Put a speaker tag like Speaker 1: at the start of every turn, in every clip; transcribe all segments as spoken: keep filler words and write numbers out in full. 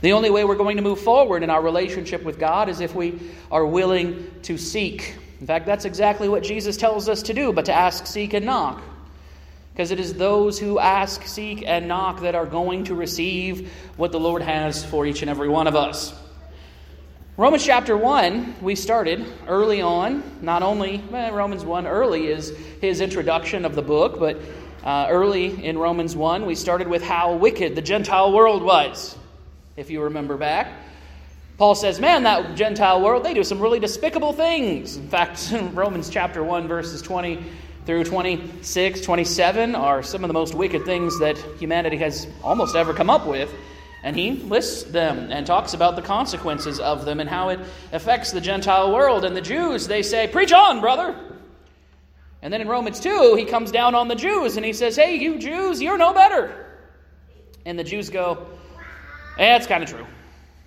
Speaker 1: The only way we're going to move forward in our relationship with God is if we are willing to seek. In fact, that's exactly what Jesus tells us to do, but to ask, seek, and knock. Because it is those who ask, seek, and knock that are going to receive what the Lord has for each and every one of us. Romans chapter one, we started early on. Not only, well, Romans one early is his introduction of the book, but uh, early in Romans one, we started with how wicked the Gentile world was. If you remember back, Paul says, man, that Gentile world, they do some really despicable things. In fact, Romans chapter one, verses twenty through twenty-six, twenty-seven are some of the most wicked things that humanity has almost ever come up with. And he lists them and talks about the consequences of them and how it affects the Gentile world. And the Jews, they say, preach on, brother. And then in Romans two, he comes down on the Jews and he says, hey, you Jews, you're no better. And the Jews go, eh, it's kind of true.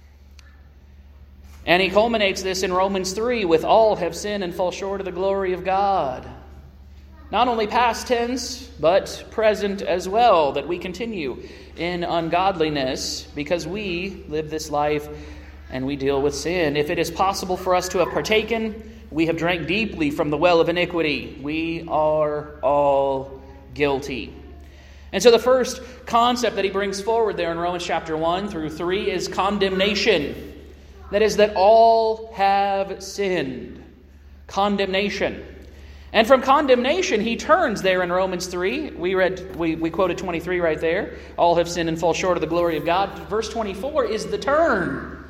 Speaker 1: And he culminates this in Romans three with all have sinned and fall short of the glory of God. Not only past tense, but present as well, that we continue in ungodliness because we live this life and we deal with sin. If it is possible for us to have partaken, we have drank deeply from the well of iniquity. We are all guilty. And so the first concept that he brings forward there in Romans chapter one through three is condemnation. That is, that all have sinned. Condemnation. And from condemnation, he turns there in Romans three. We read, we, we quoted twenty-three right there. All have sinned and fall short of the glory of God. Verse twenty-four is the turn.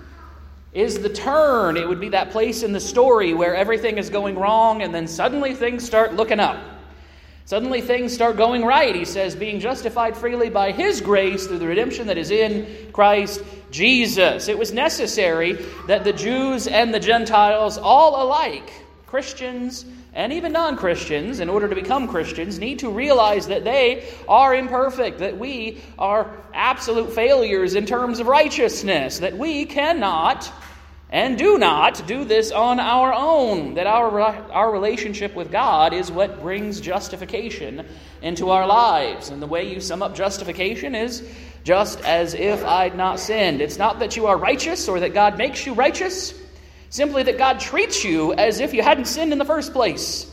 Speaker 1: Is the turn. It would be that place in the story where everything is going wrong and then suddenly things start looking up. Suddenly things start going right. He says, being justified freely by his grace through the redemption that is in Christ Jesus. It was necessary that the Jews and the Gentiles, all alike, Christians and even non-Christians, in order to become Christians, need to realize that they are imperfect, that we are absolute failures in terms of righteousness, that we cannot and do not do this on our own, that our, our relationship with God is what brings justification into our lives. And the way you sum up justification is just as if I'd not sinned. It's not that you are righteous or that God makes you righteous, simply that God treats you as if you hadn't sinned in the first place.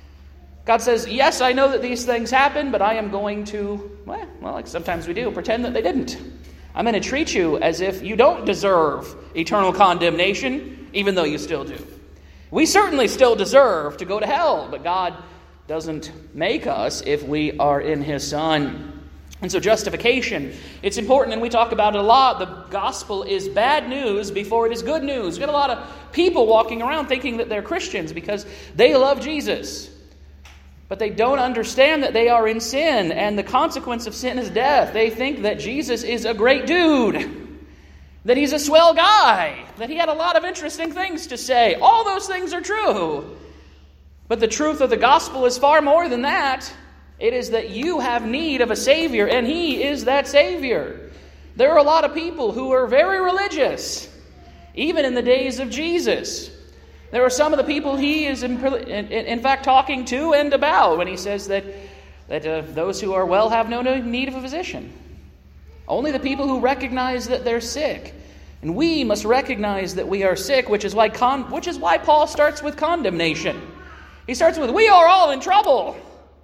Speaker 1: God says, yes, I know that these things happen, but I am going to, well, well, like sometimes we do, pretend that they didn't. I'm going to treat you as if you don't deserve eternal condemnation, even though you still do. We certainly still deserve to go to hell, but God doesn't make us if we are in his Son. And so justification, it's important, and we talk about it a lot. The gospel is bad news before it is good news. We've got a lot of people walking around thinking that they're Christians because they love Jesus. But they don't understand that they are in sin, and the consequence of sin is death. They think that Jesus is a great dude, that he's a swell guy, that he had a lot of interesting things to say. All those things are true. But the truth of the gospel is far more than that. It is that you have need of a Savior, and he is that Savior. There are a lot of people who are very religious, even in the days of Jesus. There are some of the people he is in, in, in fact talking to and about when he says that, that uh, those who are well have no need of a physician. Only the people who recognize that they're sick. And we must recognize that we are sick, which is why con- which is why Paul starts with condemnation. He starts with, we are all in trouble.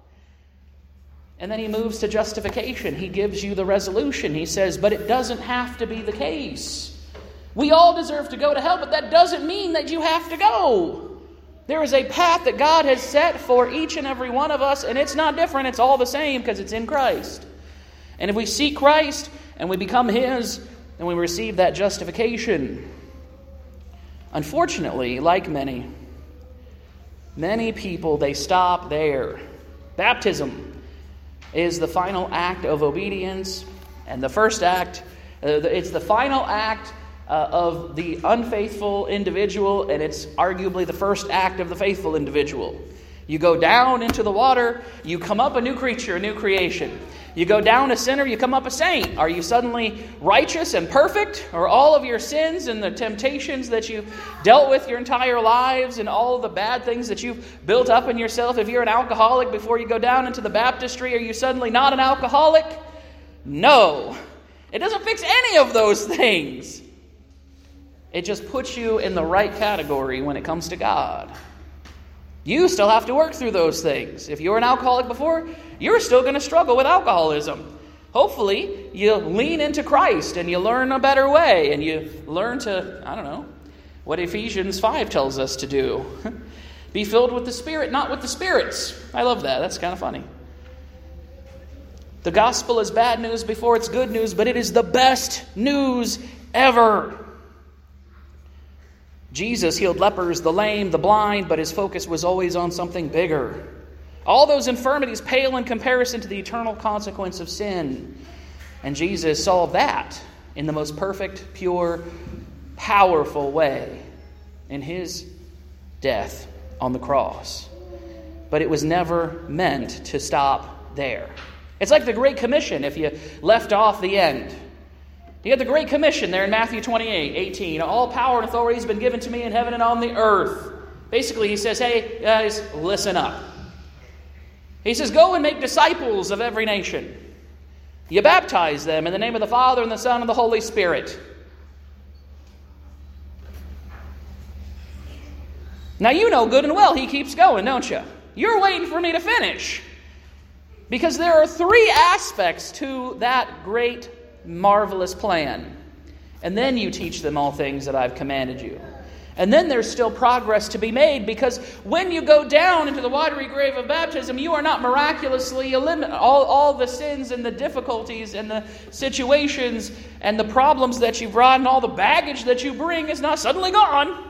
Speaker 1: And then he moves to justification. He gives you the resolution. He says, but it doesn't have to be the case. We all deserve to go to hell, but that doesn't mean that you have to go. There is a path that God has set for each and every one of us, and it's not different. It's all the same because it's in Christ. And if we seek Christ and we become his, then we receive that justification. Unfortunately, like many, many people, they stop there. Baptism is the final act of obedience, and the first act, uh, it's the final act uh, of the unfaithful individual, and it's arguably the first act of the faithful individual. You go down into the water, you come up a new creature, a new creation. You go down a sinner, you come up a saint. Are you suddenly righteous and perfect? Or all of your sins and the temptations that you've dealt with your entire lives and all of the bad things that you've built up in yourself? If you're an alcoholic before you go down into the baptistry, are you suddenly not an alcoholic? No. It doesn't fix any of those things. It just puts you in the right category when it comes to God. You still have to work through those things. If you were an alcoholic before, you're still going to struggle with alcoholism. Hopefully, you lean into Christ and you learn a better way and you learn to, I don't know, what Ephesians five tells us to do. Be filled with the Spirit, not with the spirits. I love that. That's kind of funny. The gospel is bad news before it's good news, but it is the best news ever. Jesus healed lepers, the lame, the blind, but his focus was always on something bigger. All those infirmities pale in comparison to the eternal consequence of sin. And Jesus solved that in the most perfect, pure, powerful way in his death on the cross. But it was never meant to stop there. It's like the Great Commission if you left off the end. You have the Great Commission there in Matthew twenty-eight, eighteen. All power and authority has been given to me in heaven and on the earth. Basically, he says, hey, guys, listen up. He says, go and make disciples of every nation. You baptize them in the name of the Father and the Son and the Holy Spirit. Now you know good and well he keeps going, don't you? You're waiting for me to finish. Because there are three aspects to that great, marvelous plan. And then you teach them all things that I've commanded you. And then there's still progress to be made, because when you go down into the watery grave of baptism, you are not miraculously eliminating all, all the sins and the difficulties and the situations and the problems that you've brought and all the baggage that you bring is not suddenly gone.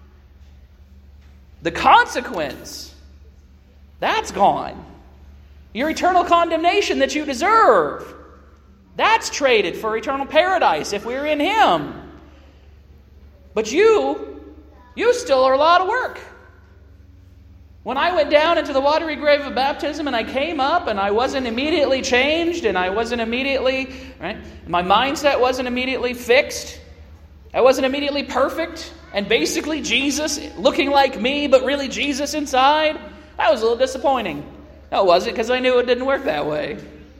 Speaker 1: The consequence, that's gone. Your eternal condemnation that you deserve, that's traded for eternal paradise if we're in Him. But you, you still are a lot of work. When I went down into the watery grave of baptism and I came up and I wasn't immediately changed and I wasn't immediately, right? My mindset wasn't immediately fixed. I wasn't immediately perfect and basically Jesus looking like me but really Jesus inside. That was a little disappointing. No, it wasn't, because I knew it didn't work that way.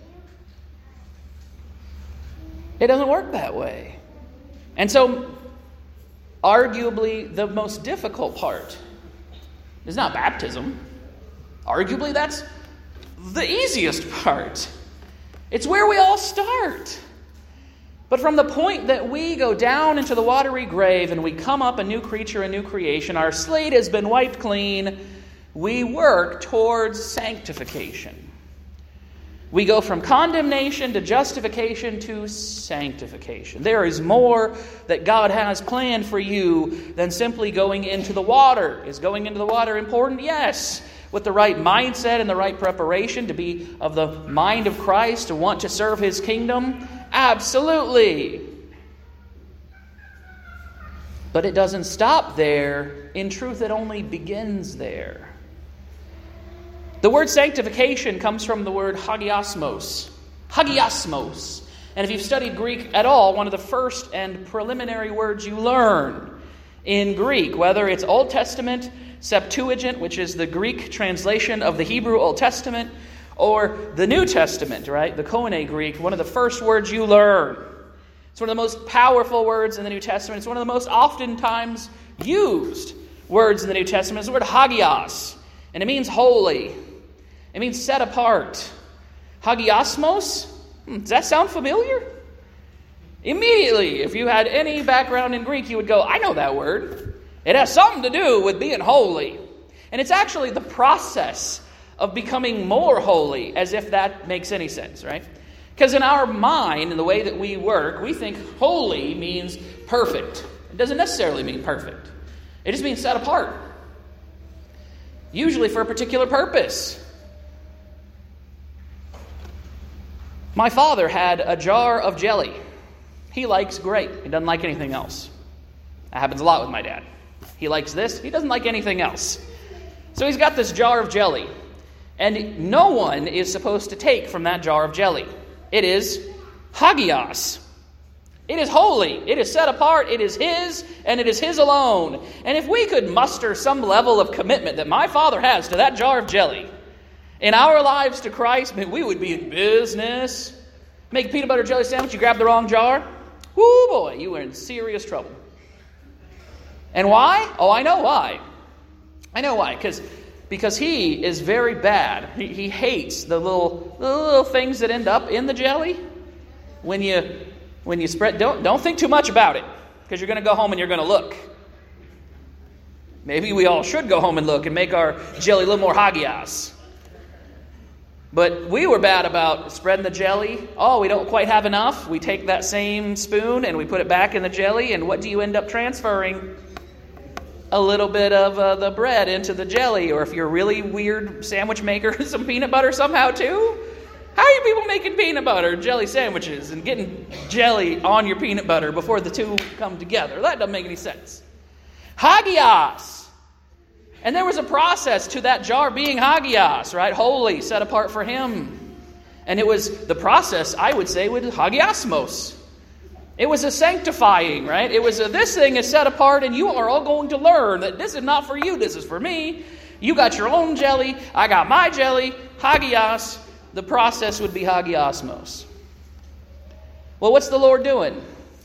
Speaker 1: It doesn't work that way. And so, arguably, the most difficult part is not baptism. Arguably, that's the easiest part. It's where we all start. But from the point that we go down into the watery grave and we come up a new creature, a new creation, our slate has been wiped clean, we work towards sanctification. We go from condemnation to justification to sanctification. There is more that God has planned for you than simply going into the water. Is going into the water important? Yes. With the right mindset and the right preparation to be of the mind of Christ, to want to serve His kingdom? Absolutely. But it doesn't stop there. In truth, it only begins there. The word sanctification comes from the word hagiosmos. Hagiosmos. And if you've studied Greek at all, one of the first and preliminary words you learn in Greek, whether it's Old Testament, Septuagint, which is the Greek translation of the Hebrew Old Testament, or the New Testament, right? The Koine Greek, one of the first words you learn. It's one of the most powerful words in the New Testament. It's one of the most oftentimes used words in the New Testament. It's the word hagios, and it means holy. It means set apart. Hagiosmos? Does that sound familiar? Immediately, if you had any background in Greek, you would go, I know that word. It has something to do with being holy. And it's actually the process of becoming more holy, as if that makes any sense, right? Because in our mind, in the way that we work, we think holy means perfect. It doesn't necessarily mean perfect. It just means set apart. Usually for a particular purpose. My father had a jar of jelly. He likes grape. He doesn't like anything else. That happens a lot with my dad. He likes this. He doesn't like anything else. So he's got this jar of jelly. And no one is supposed to take from that jar of jelly. It is hagios. It is holy. It is set apart. It is his, and it is his alone. And if we could muster some level of commitment that my father has to that jar of jelly in our lives to Christ, we would be in business. Make a peanut butter jelly sandwich, you grab the wrong jar. Whoo boy, you are in serious trouble. And why? Oh, I know why. I know why. Because because he is very bad. He, he hates the little, the little things that end up in the jelly. When you when you spread, don't don't think too much about it, because you're going to go home and you're going to look. Maybe we all should go home and look and make our jelly a little more hagios. But we were bad about spreading the jelly. Oh, we don't quite have enough. We take that same spoon and we put it back in the jelly. And what do you end up transferring? A little bit of uh, the bread into the jelly. Or if you're a really weird sandwich maker, some peanut butter somehow too. How are you people making peanut butter jelly sandwiches and getting jelly on your peanut butter before the two come together? That doesn't make any sense. Hagios. And there was a process to that jar being hagios, right? Holy, set apart for him. And it was the process, I would say, with hagiosmos. It was a sanctifying, right? It was a, this thing is set apart and you are all going to learn that this is not for you, this is for me. You got your own jelly, I got my jelly, hagios. The process would be hagiosmos. Well, what's the Lord doing?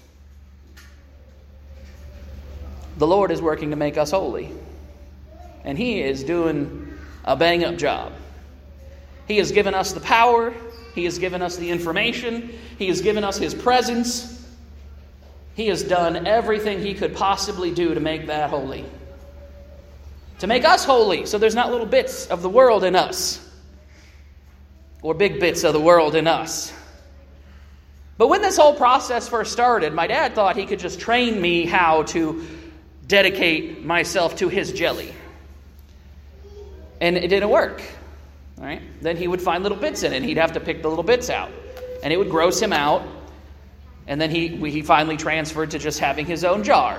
Speaker 1: The Lord is working to make us holy. And He is doing a bang-up job. He has given us the power. He has given us the information. He has given us His presence. He has done everything He could possibly do to make that holy. To make us holy, so there's not little bits of the world in us. Or big bits of the world in us. But when this whole process first started, my dad thought he could just train me how to dedicate myself to his jelly. And it didn't work. All right? Then he would find little bits in it, and he'd have to pick the little bits out. And it would gross him out. And then he, he finally transferred to just having his own jar.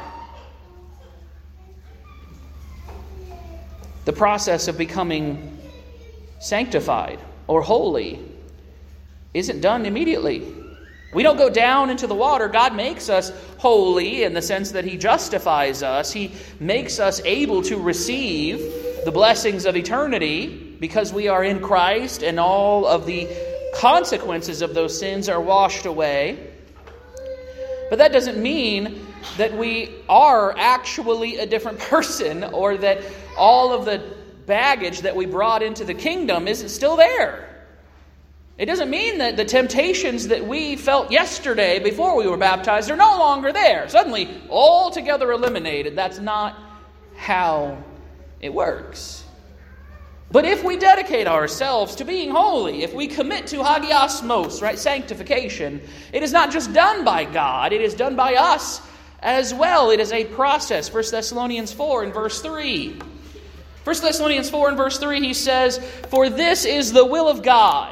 Speaker 1: The process of becoming sanctified or holy isn't done immediately. We don't go down into the water. God makes us holy in the sense that He justifies us. He makes us able to receive the blessings of eternity because we are in Christ and all of the consequences of those sins are washed away. But that doesn't mean that we are actually a different person or that all of the baggage that we brought into the kingdom isn't still there. It doesn't mean that the temptations that we felt yesterday before we were baptized are no longer there. Suddenly, altogether eliminated. That's not how it works. But if we dedicate ourselves to being holy, if we commit to hagiosmos, right, sanctification, it is not just done by God, it is done by us as well. It is a process. First Thessalonians four and verse three. First Thessalonians four and verse three, he says, "For this is the will of God,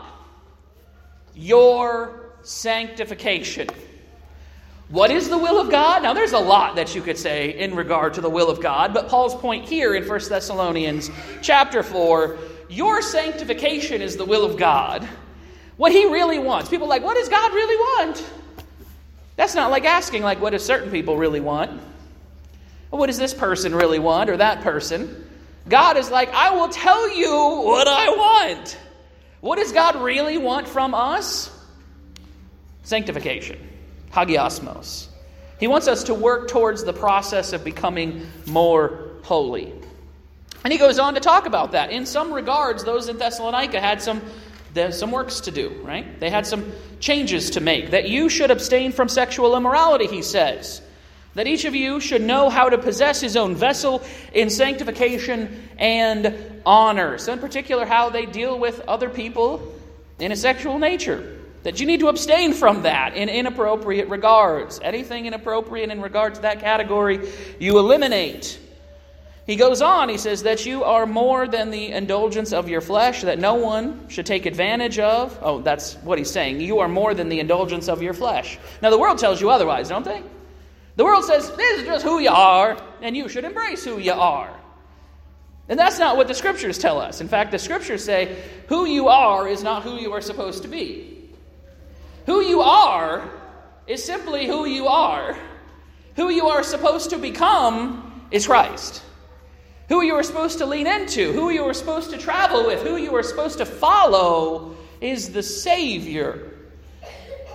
Speaker 1: your sanctification." What is the will of God? Now, there's a lot that you could say in regard to the will of God, but Paul's point here in First Thessalonians chapter four, your sanctification is the will of God. What He really wants. People are like, what does God really want? That's not like asking, like, what does certain people really want? Or what does this person really want, or that person? God is like, I will tell you what I want. What does God really want from us? Sanctification. Hagiosmos. He wants us to work towards the process of becoming more holy. And he goes on to talk about that. In some regards, those in Thessalonica had some, some works to do, right? They had some changes to make. That you should abstain from sexual immorality, he says. That each of you should know how to possess his own vessel in sanctification and honor. So in particular, how they deal with other people in a sexual nature. That you need to abstain from that in inappropriate regards. Anything inappropriate in regard to that category, you eliminate. He goes on, he says that you are more than the indulgence of your flesh, that no one should take advantage of. Oh, that's what he's saying. You are more than the indulgence of your flesh. Now the world tells you otherwise, don't they? The world says, this is just who you are, and you should embrace who you are. And that's not what the Scriptures tell us. In fact, the Scriptures say, who you are is not who you are supposed to be. Who you are is simply who you are. Who you are supposed to become is Christ. Who you are supposed to lean into, who you are supposed to travel with, who you are supposed to follow is the Savior.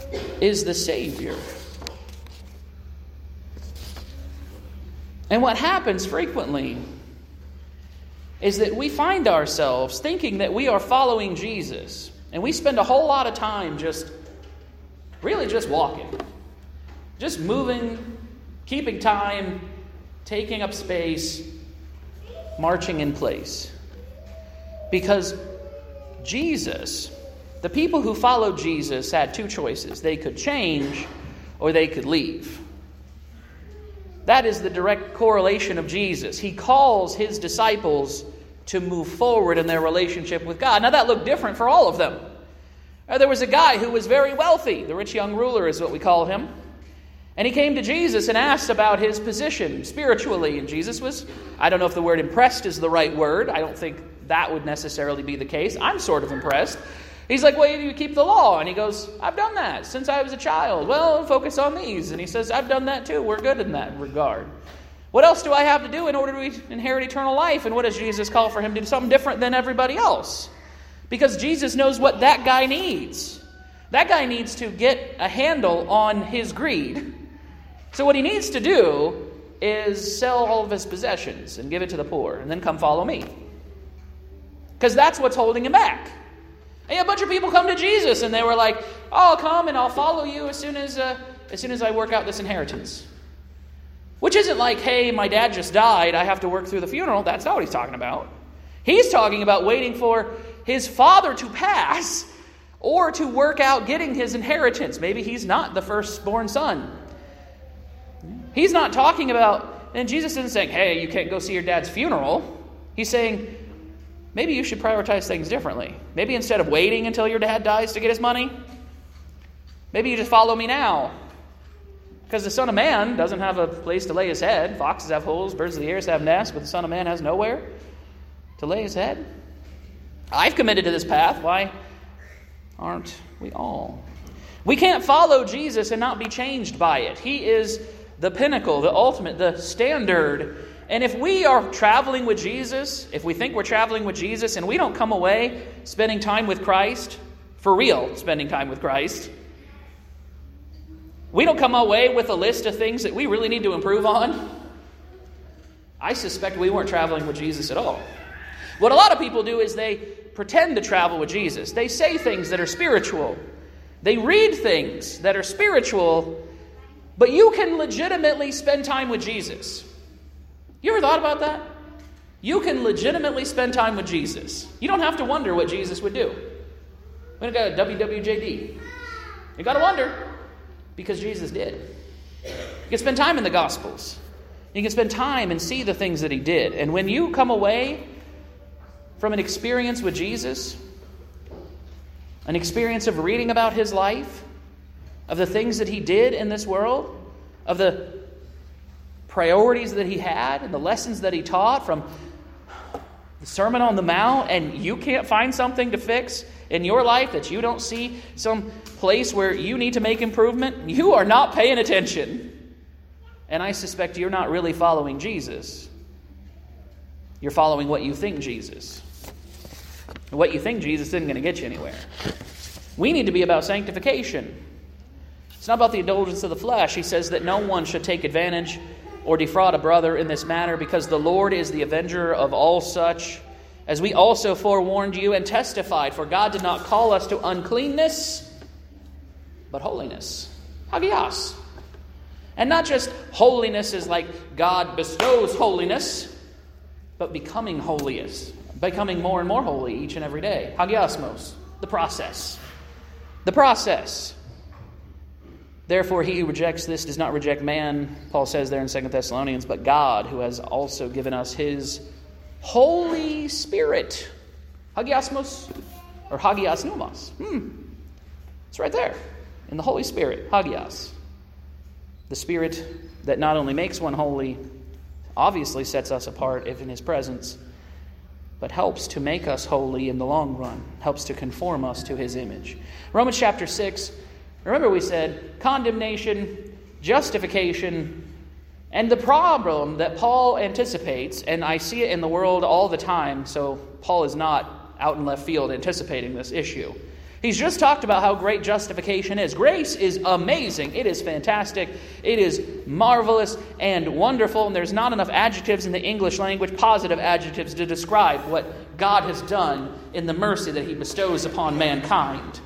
Speaker 1: is the Savior. And what happens frequently is that we find ourselves thinking that we are following Jesus. And we spend a whole lot of time just, really just walking. Just moving, keeping time, taking up space, marching in place. Because Jesus, the people who followed Jesus had two choices. They could change or they could leave. That is the direct correlation of Jesus. He calls his disciples to move forward in their relationship with God. Now that looked different for all of them. There was a guy who was very wealthy. The rich young ruler is what we call him. And he came to Jesus and asked about his position spiritually. And Jesus was, I don't know if the word impressed is the right word. I don't think that would necessarily be the case. I'm sort of impressed. He's like, well, you keep the law. And he goes, I've done that since I was a child. Well, focus on these. And he says, I've done that too. We're good in that regard. What else do I have to do in order to inherit eternal life? And what does Jesus call for him to do? Something different than everybody else. Because Jesus knows what that guy needs. That guy needs to get a handle on his greed. So what he needs to do is sell all of his possessions and give it to the poor. And then come follow me. Because that's what's holding him back. And a bunch of people come to Jesus and they were like, oh, I'll come and I'll follow you as soon as uh, as soon as I work out this inheritance. Which isn't like, hey, my dad just died, I have to work through the funeral. That's not what he's talking about. He's talking about waiting for his father to pass or to work out getting his inheritance. Maybe he's not the firstborn son. He's not talking about, and Jesus isn't saying, hey, you can't go see your dad's funeral. He's saying, maybe you should prioritize things differently. Maybe instead of waiting until your dad dies to get his money, maybe you just follow me now. Because the Son of Man doesn't have a place to lay his head. Foxes have holes, birds of the air have nests, but the Son of Man has nowhere to lay his head. I've committed to this path. Why aren't we all? We can't follow Jesus and not be changed by it. He is the pinnacle, the ultimate, the standard. And if we are traveling with Jesus, if we think we're traveling with Jesus and we don't come away spending time with Christ, for real spending time with Christ, we don't come away with a list of things that we really need to improve on, I suspect we weren't traveling with Jesus at all. What a lot of people do is they pretend to travel with Jesus. They say things that are spiritual. They read things that are spiritual, but you can legitimately spend time with Jesus. You ever thought about that? You can legitimately spend time with Jesus. You don't have to wonder what Jesus would do. We're going to go to W W J D. You got to wonder, because Jesus did. You can spend time in the Gospels. You can spend time and see the things that he did. And when you come away from an experience with Jesus, an experience of reading about his life, of the things that he did in this world, of the priorities that he had and the lessons that he taught from the Sermon on the Mount, and you can't find something to fix in your life, that you don't see some place where you need to make improvement, you are not paying attention. And I suspect you're not really following Jesus. You're following what you think Jesus. And what you think Jesus isn't going to get you anywhere. We need to be about sanctification. It's not about the indulgence of the flesh. He says that no one should take advantage or defraud a brother in this matter, because the Lord is the avenger of all such, as we also forewarned you and testified. For God did not call us to uncleanness, but holiness. Hagios. And not just holiness is like God bestows holiness, but becoming holiest. Becoming more and more holy each and every day. Hagiosmos. The process. The process. Therefore, he who rejects this does not reject man, Paul says there in Second Thessalonians, but God, who has also given us his Holy Spirit. Hagiosmos, or hagios pneumos. Hmm. It's right there. In the Holy Spirit. Hagios. The Spirit that not only makes one holy, obviously sets us apart if in his presence, but helps to make us holy in the long run. Helps to conform us to his image. Romans chapter six. Remember we said condemnation, justification, and the problem that Paul anticipates, and I see it in the world all the time, so Paul is not out in left field anticipating this issue. He's just talked about how great justification is. Grace is amazing. It is fantastic. It is marvelous and wonderful. And there's not enough adjectives in the English language, positive adjectives, to describe what God has done in the mercy that He bestows upon mankind.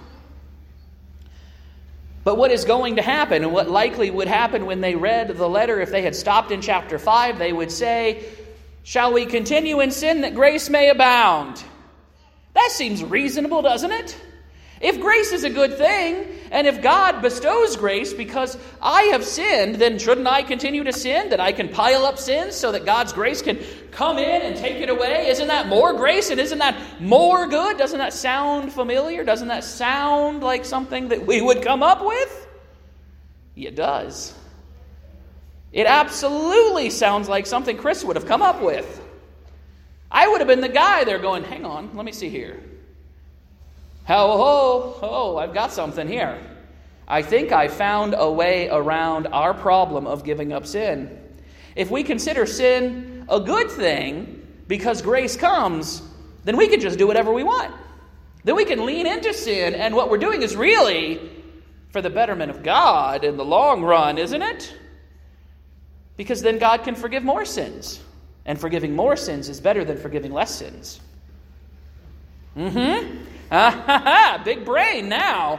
Speaker 1: But what is going to happen, and what likely would happen when they read the letter, if they had stopped in chapter five, they would say, "Shall we continue in sin that grace may abound?" That seems reasonable, doesn't it? If grace is a good thing, and if God bestows grace because I have sinned, then shouldn't I continue to sin, that I can pile up sins so that God's grace can come in and take it away? Isn't that more grace, and isn't that more good? Doesn't that sound familiar? Doesn't that sound like something that we would come up with? It does. It absolutely sounds like something Chris would have come up with. I would have been the guy there going, hang on, let me see here. Ho, ho, ho, I've got something here. I think I found a way around our problem of giving up sin. If we consider sin a good thing because grace comes, then we can just do whatever we want. Then we can lean into sin, and what we're doing is really for the betterment of God in the long run, isn't it? Because then God can forgive more sins. And forgiving more sins is better than forgiving less sins. Mm-hmm. Ah, ha, ha, big brain now.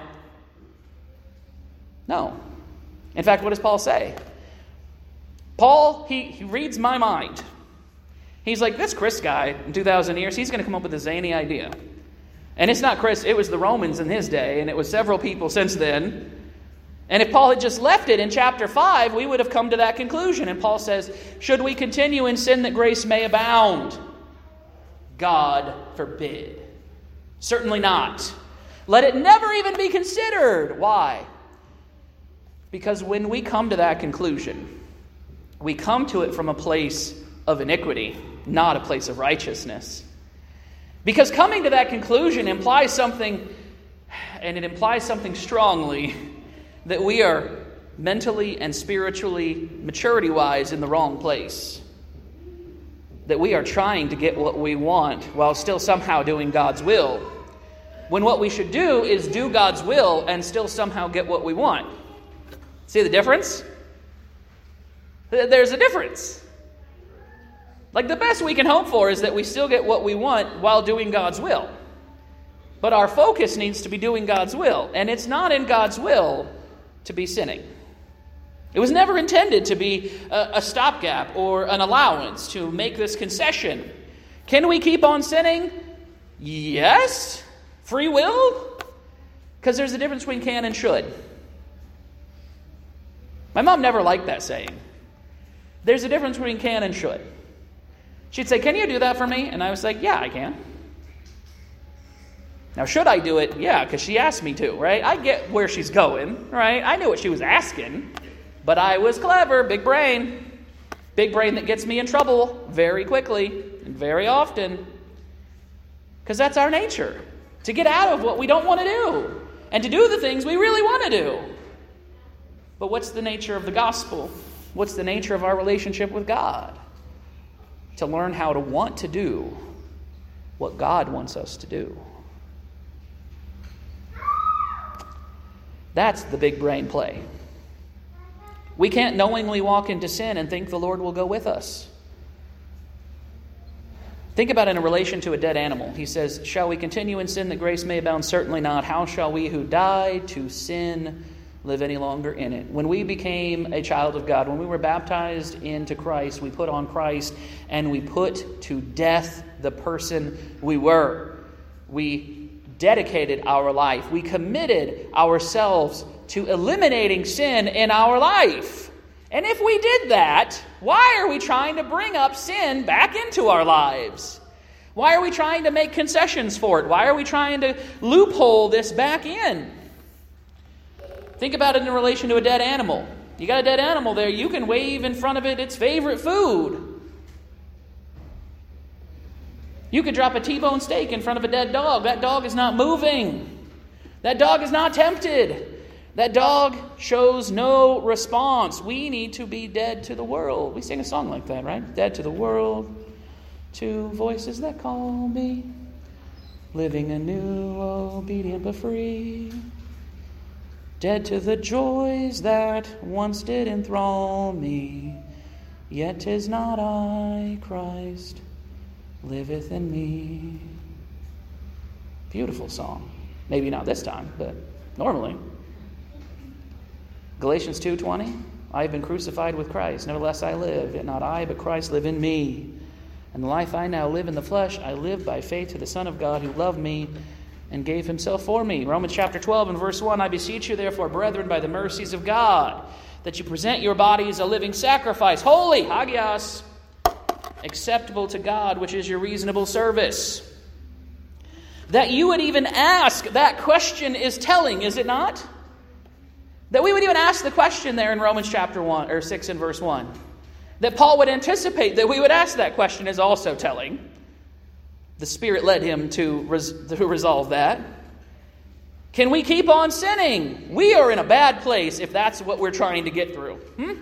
Speaker 1: No. In fact, what does Paul say? Paul, he, he reads my mind. He's like, this Chris guy in two thousand years, he's going to come up with a zany idea. And it's not Chris, it was the Romans in his day, and it was several people since then. And if Paul had just left it in chapter five, we would have come to that conclusion. And Paul says, should we continue in sin that grace may abound? God forbid. Certainly not. Let it never even be considered. Why? Because when we come to that conclusion, we come to it from a place of iniquity, not a place of righteousness. Because coming to that conclusion implies something, and it implies something strongly, that we are mentally and spiritually, maturity-wise, in the wrong place. That we are trying to get what we want while still somehow doing God's will. When what we should do is do God's will and still somehow get what we want. See the difference? There's a difference. Like the best we can hope for is that we still get what we want while doing God's will. But our focus needs to be doing God's will. And it's not in God's will to be sinning. It was never intended to be a, a stopgap or an allowance to make this concession. Can we keep on sinning? Yes. Free will? Because there's a difference between can and should. My mom never liked that saying. There's a difference between can and should. She'd say, can you do that for me? And I was like, yeah, I can. Now, should I do it? Yeah, because she asked me to, right? I get where she's going, right? I knew what she was asking, but I was clever, big brain. Big brain that gets me in trouble very quickly and very often. Because that's our nature, to get out of what we don't want to do and to do the things we really want to do. But what's the nature of the gospel? What's the nature of our relationship with God? To learn how to want to do what God wants us to do. That's the big brain play. We can't knowingly walk into sin and think the Lord will go with us. Think about it in relation to a dead animal. He says, shall we continue in sin that grace may abound? Certainly not. How shall we who died to sin live any longer in it? When we became a child of God, when we were baptized into Christ, we put on Christ and we put to death the person we were. We dedicated our life. We committed ourselves to eliminating sin in our life. And if we did that, why are we trying to bring up sin back into our lives? Why are we trying to make concessions for it? Why are we trying to loophole this back in? Think about it in relation to a dead animal. You got a dead animal there, you can wave in front of it its favorite food. You could drop a T-bone steak in front of a dead dog. That dog is not moving. That dog is not tempted. That dog shows no response. We need to be dead to the world. We sing a song like that, right? Dead to the world, to voices that call me. living anew, obedient but free. Dead to the joys that once did enthrall me, yet 'tis not I, Christ, liveth in me. Beautiful song. Maybe not this time, but normally. Galatians two twenty, I have been crucified with Christ. Nevertheless I live, yet not I, but Christ live in me. And the life I now live in the flesh, I live by faith to the Son of God who loved me and gave himself for me. Romans chapter twelve and verse one, I beseech you therefore, brethren, by the mercies of God, that you present your bodies a living sacrifice, holy, hagios, acceptable to God, which is your reasonable service. That you would even ask that question is telling, is it not? That we would even ask the question there in Romans chapter one or six and verse one. That Paul would anticipate that we would ask that question is also telling. The Spirit led him to, res- to resolve that. Can we keep on sinning? We are in a bad place if that's what we're trying to get through. Hmm?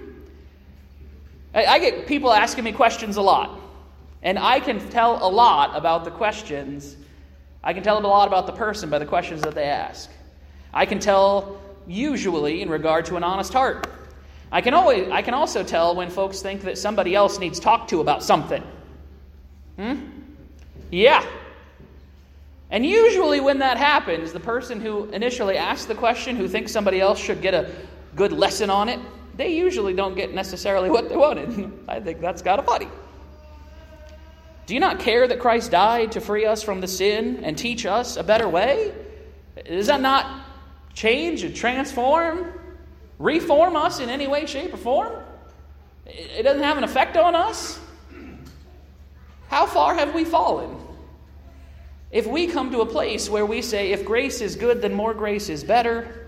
Speaker 1: I, I get people asking me questions a lot. And I can tell a lot about the questions. I can tell a lot about the person by the questions that they ask. I can tell usually in regard to an honest heart. I can always I can also tell when folks think that somebody else needs talked to about something. Hmm? Yeah. And usually when that happens, the person who initially asked the question, who thinks somebody else should get a good lesson on it, they usually don't get necessarily what they wanted. I think that's kind of funny. Do you not care that Christ died to free us from the sin and teach us a better way? Does that not change and transform, reform us in any way, shape, or form? It doesn't have an effect on us? How far have we fallen? If we come to a place where we say, if grace is good, then more grace is better.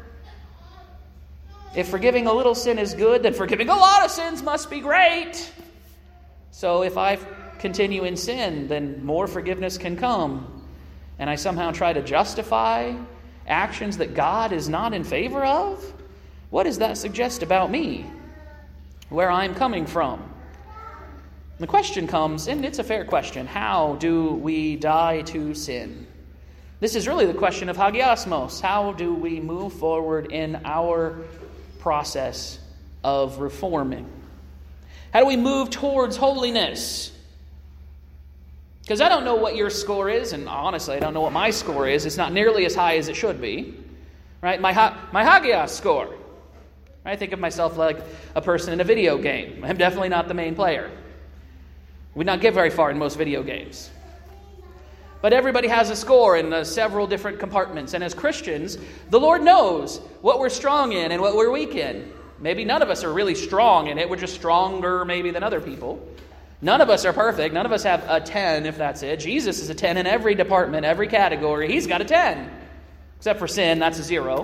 Speaker 1: If forgiving a little sin is good, then forgiving a lot of sins must be great. So if I continue in sin, then more forgiveness can come. And I somehow try to justify actions that God is not in favor of? What does that suggest about me? Where I'm coming from? The question comes, and it's a fair question, how do we die to sin? This is really the question of hagiosmos. How do we move forward in our process of reforming? How do we move towards holiness? Because I don't know what your score is, and honestly, I don't know what my score is. It's not nearly as high as it should be. Right? My ha- my hagios score. I think of myself like a person in a video game. I'm definitely not the main player. We not get very far in most video games. But everybody has a score in uh, several different compartments. And as Christians, the Lord knows what we're strong in and what we're weak in. Maybe none of us are really strong in it. We're just stronger maybe than other people. None of us are perfect. None of us have a ten, if that's it. Jesus is a ten in every department, every category. He's got a ten. Except for sin, that's a zero.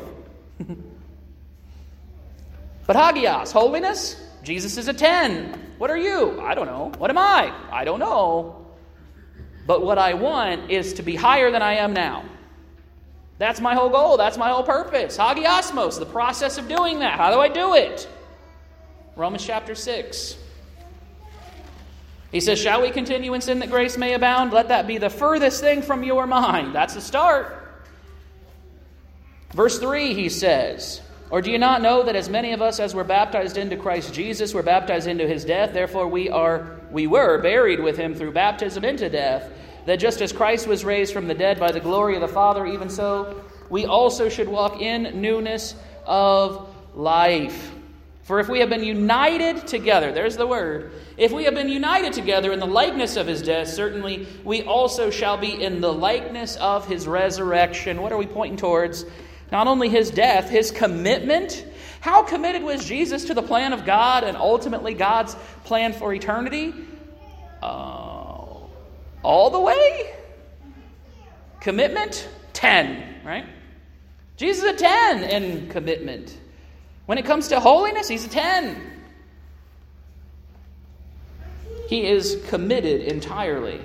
Speaker 1: But hagios, holiness, Jesus is a ten. What are you? I don't know. What am I? I don't know. But what I want is to be higher than I am now. That's my whole goal. That's my whole purpose. Hagiosmos, the process of doing that. How do I do it? Romans chapter six. He says, shall we continue in sin that grace may abound? Let that be the furthest thing from your mind. That's the start. Verse three, he says, or do you not know that as many of us as were baptized into Christ Jesus were baptized into his death? Therefore we are, we were buried with him through baptism into death, that just as Christ was raised from the dead by the glory of the Father, even so we also should walk in newness of life. For if we have been united together, there's the word, if we have been united together in the likeness of his death, certainly we also shall be in the likeness of his resurrection. What are we pointing towards? Not only his death, his commitment. How committed was Jesus to the plan of God and ultimately God's plan for eternity? Uh, all the way? Commitment? ten, right? Jesus is a ten in commitment. When it comes to holiness, he's a ten. He is committed entirely.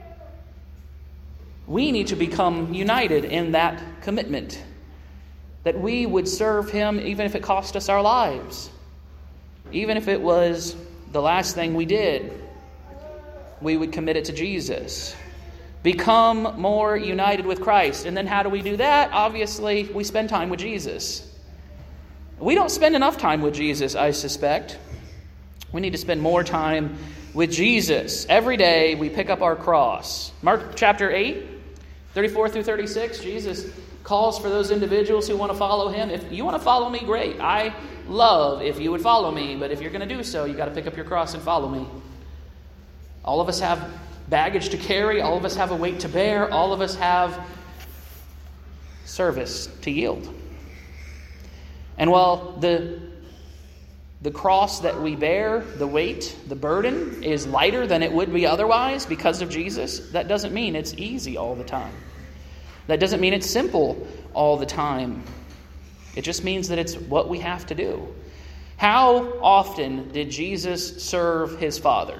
Speaker 1: We need to become united in that commitment. That we would serve him even if it cost us our lives. Even if it was the last thing we did. We would commit it to Jesus. Become more united with Christ. And then how do we do that? Obviously, we spend time with Jesus. We don't spend enough time with Jesus, I suspect. We need to spend more time with Jesus. Every day we pick up our cross. Mark chapter eight, thirty-four through thirty-six, Jesus calls for those individuals who want to follow him. If you want to follow me, great. I love if you would follow me. But if you're going to do so, you got to pick up your cross and follow me. All of us have baggage to carry. All of us have a weight to bear. All of us have service to yield. And while the, the cross that we bear, the weight, the burden, is lighter than it would be otherwise because of Jesus, that doesn't mean it's easy all the time. That doesn't mean it's simple all the time. It just means that it's what we have to do. How often did Jesus serve his Father?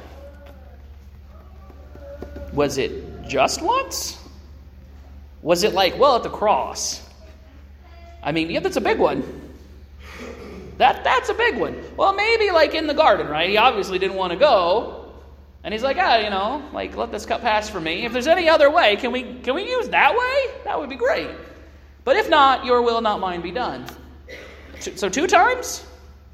Speaker 1: Was it just once? Was it like, well, at the cross? I mean, yeah, that's a big one. That That's a big one. Well, maybe like in the garden, right? He obviously didn't want to go. And he's like, ah, you know, like, let this cup pass for me. If there's any other way, can we can we use that way? That would be great. But if not, your will, not mine, be done. So two times?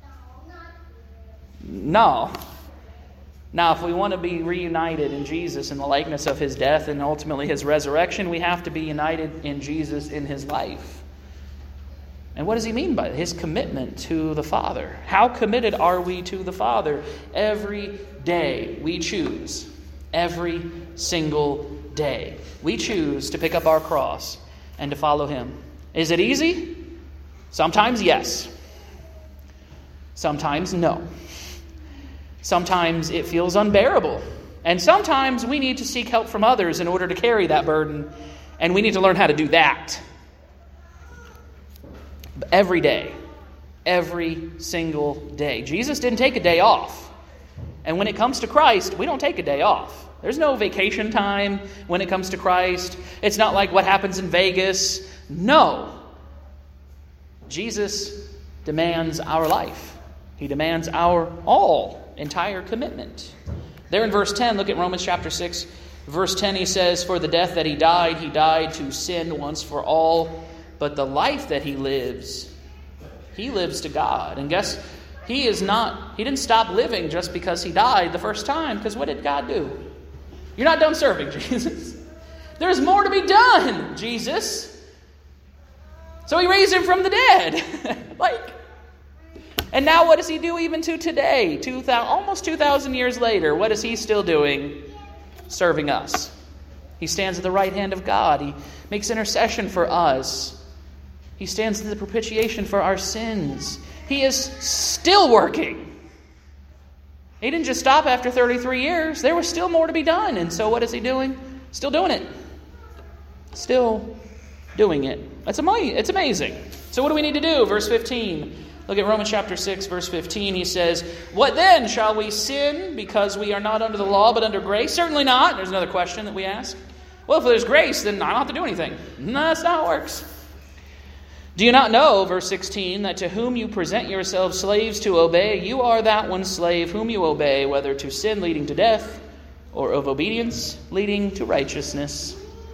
Speaker 1: No. Now, if we want to be reunited in Jesus in the likeness of his death and ultimately his resurrection, we have to be united in Jesus in his life. And what does he mean by his commitment to the Father? How committed are we to the Father? Every day we choose. Every single day. We choose to pick up our cross and to follow him. Is it easy? Sometimes yes. Sometimes no. Sometimes it feels unbearable. And sometimes we need to seek help from others in order to carry that burden. And we need to learn how to do that. Every day. Every single day. Jesus didn't take a day off. And when it comes to Christ, we don't take a day off. There's no vacation time when it comes to Christ. It's not like what happens in Vegas. No. Jesus demands our life. He demands our all. Entire commitment. There in verse ten, look at Romans chapter six. Verse ten, he says, for the death that he died, he died to sin once for all. But the life that he lives, he lives to God. And guess, he is not, he didn't stop living just because he died the first time. Because what did God do? You're not done serving, Jesus. There's more to be done, Jesus. So he raised him from the dead. like, And now what does he do even to today? two thousand, almost two thousand years later, what is he still doing? Serving us. He stands at the right hand of God. He makes intercession for us. He stands in the propitiation for our sins. He is still working. He didn't just stop after thirty-three years. There was still more to be done. And so what is he doing? Still doing it. Still doing it. That's amazing. It's amazing. So what do we need to do? Verse fifteen. Look at Romans chapter six, verse fifteen. He says, what then? Shall we sin because we are not under the law but under grace? Certainly not. There's another question that we ask. Well, if there's grace, then I don't have to do anything. No, that's not how it works. Do you not know, verse sixteen, that to whom you present yourselves slaves to obey, you are that one slave whom you obey, whether to sin leading to death or of obedience leading to righteousness?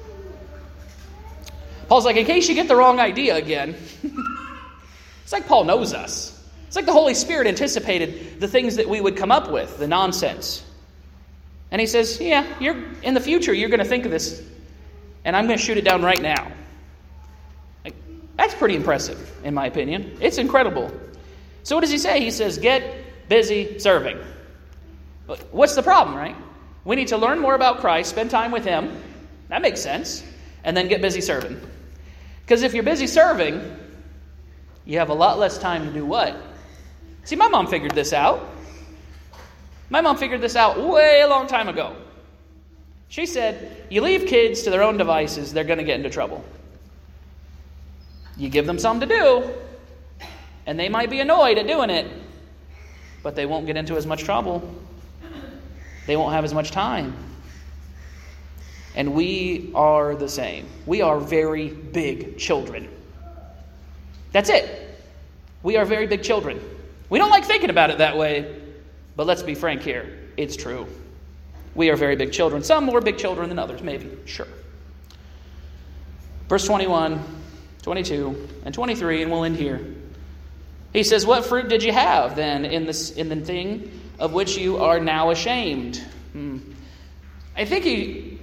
Speaker 1: Paul's like, in case you get the wrong idea again... It's like Paul knows us. It's like the Holy Spirit anticipated the things that we would come up with, the nonsense. And he says, yeah, you're in the future, you're going to think of this, and I'm going to shoot it down right now. Like, that's pretty impressive, in my opinion. It's incredible. So what does he say? He says, get busy serving. What's the problem, right? We need to learn more about Christ, spend time with him. That makes sense. And then get busy serving. Because if you're busy serving... you have a lot less time to do what? See, my mom figured this out. My mom figured this out way a long time ago. She said, you leave kids to their own devices, they're going to get into trouble. You give them something to do, and they might be annoyed at doing it, but they won't get into as much trouble. They won't have as much time. And we are the same. We are very big children. That's it. We are very big children. We don't like thinking about it that way, but let's be frank here. It's true. we are very big children. Some more big children than others, maybe. Sure. Verse twenty-one, twenty-two, and twenty-three, and we'll end here. He says, what fruit did you have then in this in the thing of which you are now ashamed? Hmm. I think he...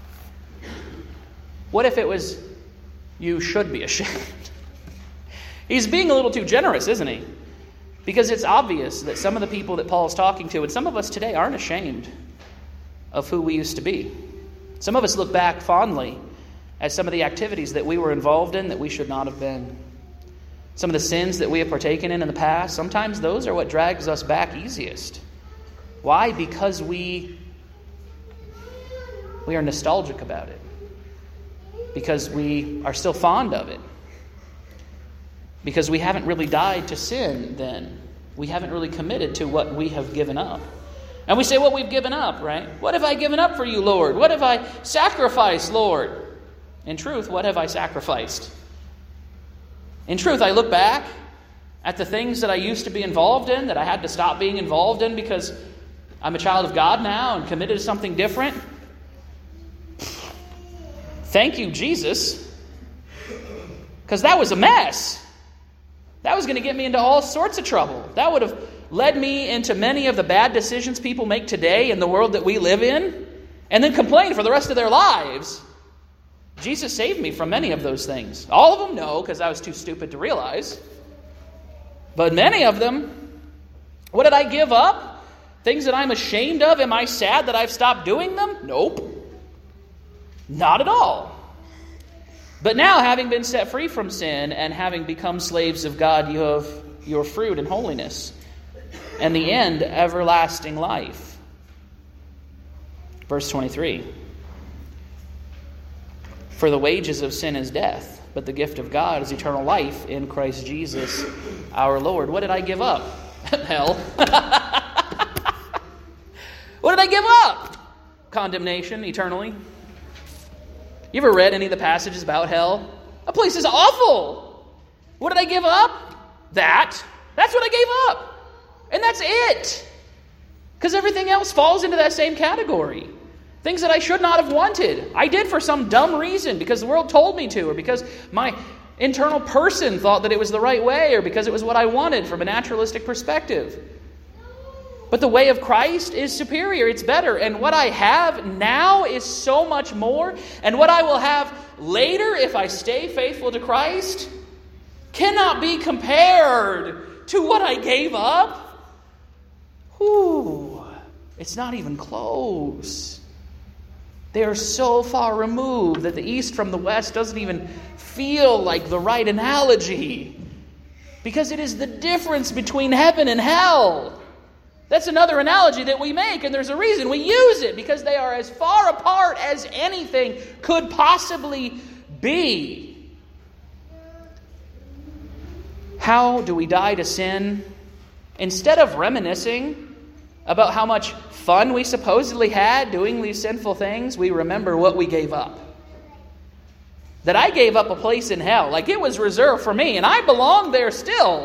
Speaker 1: What if it was, you should be ashamed? He's being a little too generous, isn't he? Because it's obvious that some of the people that Paul is talking to, and some of us today, aren't ashamed of who we used to be. Some of us look back fondly at some of the activities that we were involved in that we should not have been. Some of the sins that we have partaken in in the past, sometimes those are what drags us back easiest. Why? Because we, we are nostalgic about it. Because we are still fond of it. Because we haven't really died to sin then. We haven't really committed to what we have given up. And we say, well, we've given up, right? What have I given up for you, Lord? What have I sacrificed, Lord? In truth, what have I sacrificed? In truth, I look back at the things that I used to be involved in, that I had to stop being involved in because I'm a child of God now and committed to something different. Thank you, Jesus. Because that was a mess. That was going to get me into all sorts of trouble. That would have led me into many of the bad decisions people make today in the world that we live in, and then complain for the rest of their lives. Jesus saved me from many of those things. All of them, no, because I was too stupid to realize. But many of them, what did I give up? Things that I'm ashamed of? Am I sad that I've stopped doing them? Nope. Not at all. But now, having been set free from sin and having become slaves of God, you have your fruit in holiness, and the end, everlasting life. Verse twenty-three. For the wages of sin is death, but the gift of God is eternal life in Christ Jesus our Lord. What did I give up? Hell. What did I give up? Condemnation eternally. You ever read any of the passages about hell? A place is awful. What did I give up? That. That's what I gave up. And that's it. Because everything else falls into that same category. Things that I should not have wanted. I did for some dumb reason, because the world told me to, or because my internal person thought that it was the right way, or because it was what I wanted from a naturalistic perspective. But the way of Christ is superior. It's better. And what I have now is so much more. And what I will have later, if I stay faithful to Christ, cannot be compared to what I gave up. Whew. It's not even close. They are so far removed that the east from the west doesn't even feel like the right analogy. Because it is the difference between heaven and hell. That's another analogy that we make, and there's a reason we use it, because they are as far apart as anything could possibly be. How do we die to sin? Instead of reminiscing about how much fun we supposedly had doing these sinful things, we remember what we gave up. That I gave up a place in hell, like it was reserved for me, and I belong there still.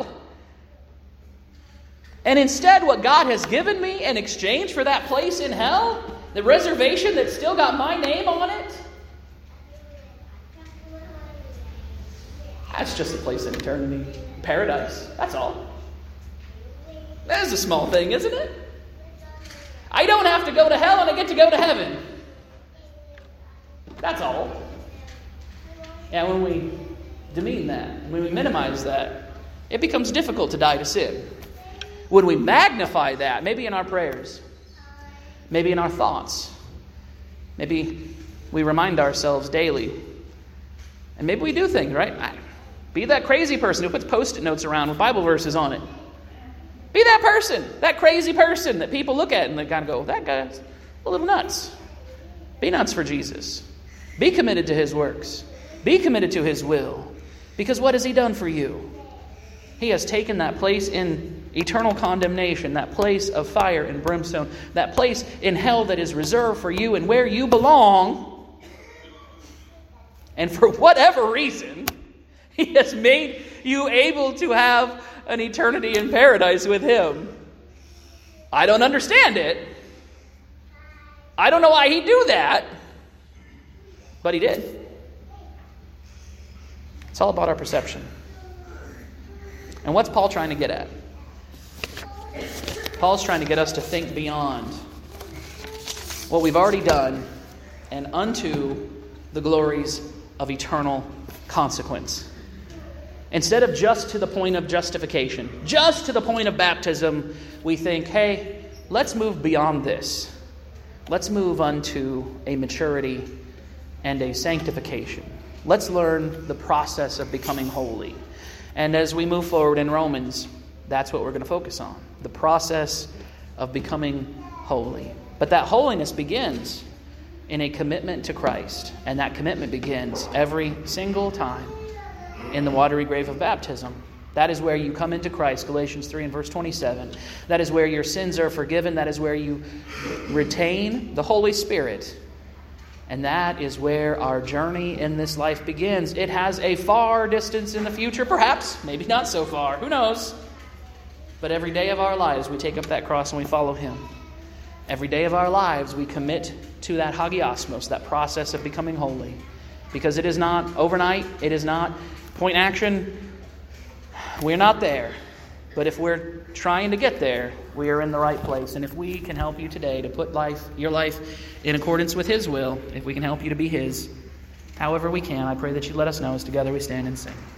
Speaker 1: And instead, what God has given me in exchange for that place in hell, the reservation that's still got my name on it, that's just a place in eternity. Paradise. That's all. That is a small thing, isn't it? I don't have to go to hell and I get to go to heaven. That's all. And when we demean that, when we minimize that, it becomes difficult to die to sin. When we magnify that, maybe in our prayers, maybe in our thoughts, maybe we remind ourselves daily, and maybe we do things, right? Be that crazy person who puts Post-it notes around with Bible verses on it. Be that person, that crazy person that people look at and they kind of go, that guy's a little nuts. Be nuts for Jesus. Be committed to His works. Be committed to His will. Because what has He done for you? He has taken that place in eternal condemnation, that place of fire and brimstone, that place in hell that is reserved for you and where you belong. And for whatever reason, He has made you able to have an eternity in paradise with Him. I don't understand it. I don't know why he'd do that, but he did. It's all about our perception. And what's Paul trying to get at? Paul's trying to get us to think beyond what we've already done and unto the glories of eternal consequence. Instead of just to the point of justification, just to the point of baptism, we think, hey, let's move beyond this. Let's move unto a maturity and a sanctification. Let's learn the process of becoming holy. And as we move forward in Romans, that's what we're going to focus on. The process of becoming holy. But that holiness begins in a commitment to Christ. And that commitment begins every single time in the watery grave of baptism. That is where you come into Christ, Galatians three and verse twenty-seven. That is where your sins are forgiven. That is where you retain the Holy Spirit. And that is where our journey in this life begins. It has a far distance in the future, perhaps, maybe not so far, who knows? But every day of our lives we take up that cross and we follow Him. Every day of our lives we commit to that hagiosmos, that process of becoming holy. Because it is not overnight, it is not point action. We're not there. But if we're trying to get there, we are in the right place. And if we can help you today to put life, your life in accordance with His will, if we can help you to be His, however we can, I pray that you let us know as together we stand and sing.